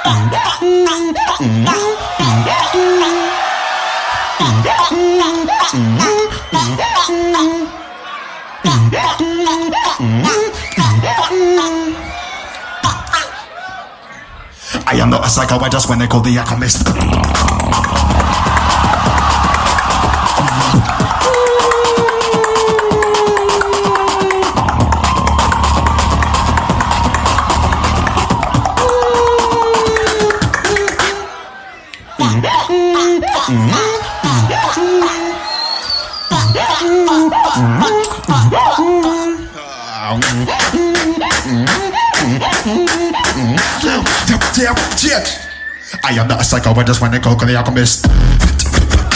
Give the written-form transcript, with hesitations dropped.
I am not a psycho, I just when they call the alchemist. I am not a psycho, I just when they call the alchemist.